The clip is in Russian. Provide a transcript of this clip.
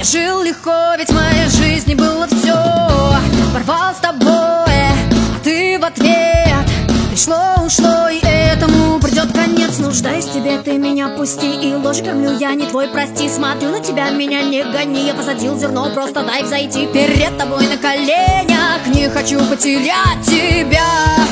Я жил легко, ведь в моей жизни было все. Порвал с тобой, а ты в ответ. Пришло-ушло, и этому придет конец. Нуждаюсь в тебе, ты меня пусти. И ложь кормлю, я не твой, прости. Смотрю на тебя, меня не гони. Я посадил зерно, просто дай взойти перед тобой на коленях. Не хочу потерять тебя.